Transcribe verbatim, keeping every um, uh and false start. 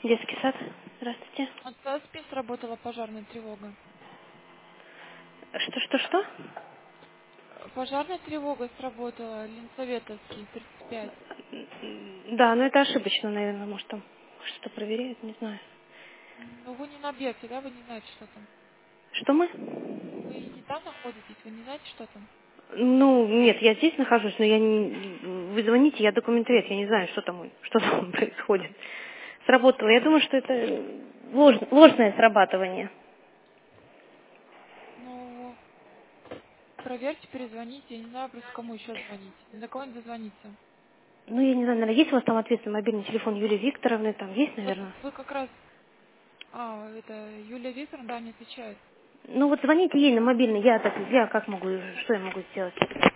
Детский сад. Здравствуйте. Вот в СПИ сработала пожарная тревога. Что, что, что? Пожарная тревога сработала, Ленсоветовский, тридцать пять. М, Да, но это ошибочно, наверное, может там что-то проверяют, не знаю. Ну вы не на объекте, да? Вы не знаете, что там? Что мы? Вы не там находитесь, вы не знаете, что там? Ну, нет, я здесь нахожусь, но я не... Вы звоните, я документовед, я не знаю, что там, что там происходит. Сработало. Я думаю, что это лож- ложное срабатывание. Ну, проверьте, перезвоните. Я не знаю просто, кому еще звонить. До кого не дозвониться. Ну, я не знаю, наверное, есть у вас там ответственный мобильный телефон Юлии Викторовны, там есть, Вот наверное? вы как раз... А, это Юлия Викторовна, да, не отвечает. Ну, вот звоните ей на мобильный, я так, я как могу, что я могу сделать?